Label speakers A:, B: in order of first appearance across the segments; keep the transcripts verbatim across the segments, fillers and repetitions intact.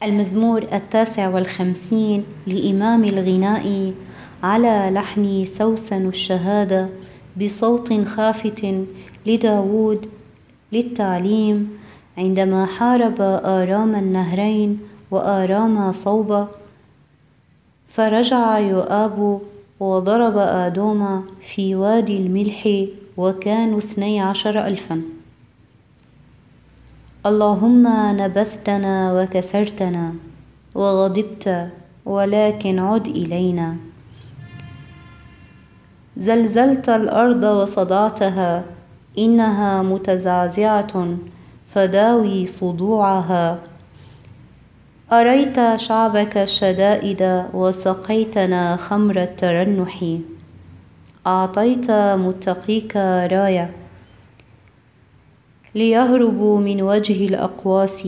A: المزمور التاسع والخمسين لإمام الغناء على لحن سوسن الشهادة بصوت خافت لداود للتعليم عندما حارب آرام النهرين وآرام صوبة، فرجع يؤاب وضرب آدوم في وادي الملح وكانوا اثني عشر ألفا. اللهم نبذتنا وكسرتنا وغضبت، ولكن عد إلينا. زلزلت الأرض وصدعتها، إنها متزعزعة فداوي صدوعها. أريت شعبك الشدائد وسقيتنا خمر الترنح. أعطيت متقيك راية ليهربوا من وجه الأقواس.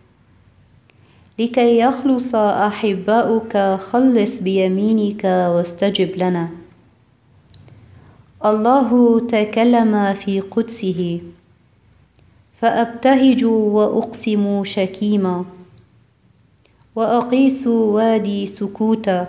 A: لكي يخلص أحباؤك خلص بيمينك واستجب لنا. الله تكلم في قدسه، فأبتهج وأقسم شكيما، وأقيس وادي سكوتا.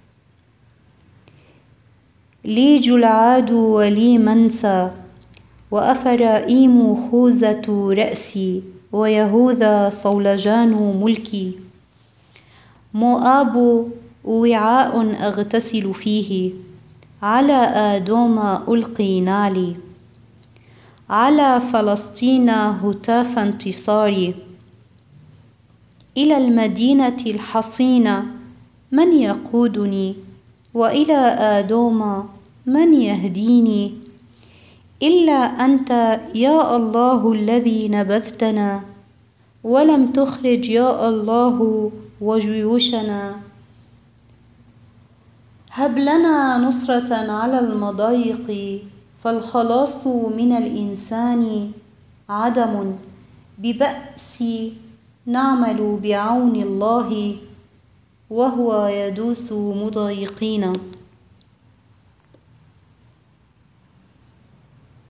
A: لي جلعاد ولي منسى، وأفرائيم خوذة رأسي، ويهوذا صولجان ملكي. مؤاب وعاء أغتسل فيه، على آدوم ألقي نعلي. على فلسطين هتاف انتصاري. إلى المدينة الحصينة من يقودني؟ وإلى آدوم من يهديني؟ إلا أنت يا الله الذي نبذتنا، ولم تخرج يا الله وجيوشنا. هب لنا نصرة على المضايق، فالخلاص من الإنسان عدم. ببأس نعمل بعون الله، وهو يدوس مضايقين.